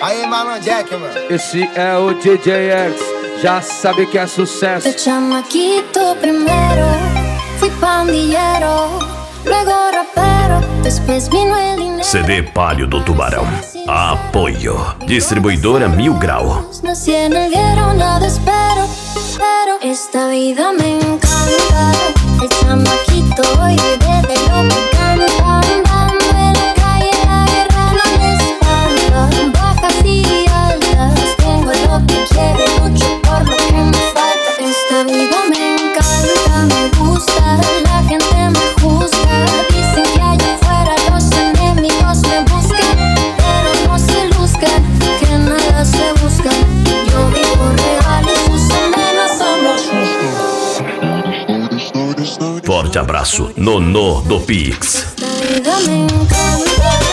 Aí, mano, Jack, mano. Esse é o DJ X, já sabe que é sucesso. De chamaquito primero fui pandillero, luego rapero, después vino el dinero. CD Palio do Tubarão. Apoio. Distribuidora Mil Grau. Nací en el guero, nada espero, pero esta vida me encanta. El chamaquito hoy vive de lo que canta. Andando en la calle, la guerra no me espanta. Bajas y altas, tengo lo que quiero, lucho por lo que me falta. Esta vida me encanta, me gusta, la gente me juzga. Dicen que allá afuera los enemigos me buscan, pero no se luzcan, que nada se busca. Yo vivo real y sus amenazas me. Forte abraço, Nonô do Pix. Esta vida me encanta.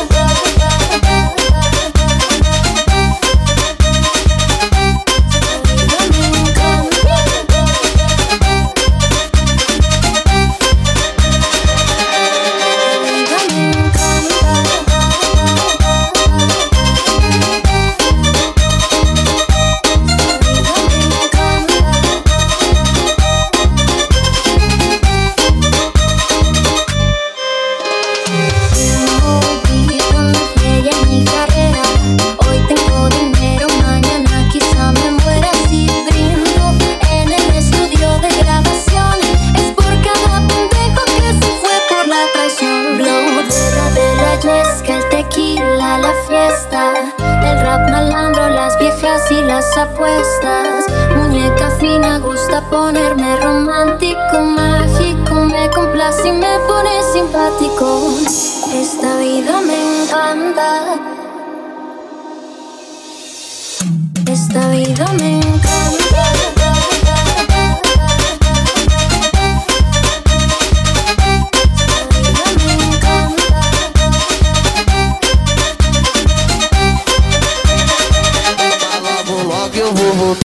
Apuestas, muñeca fina, gusta ponerme romántico, mágico, me complace y me pone simpático. Esta vida me encanta. Esta vida me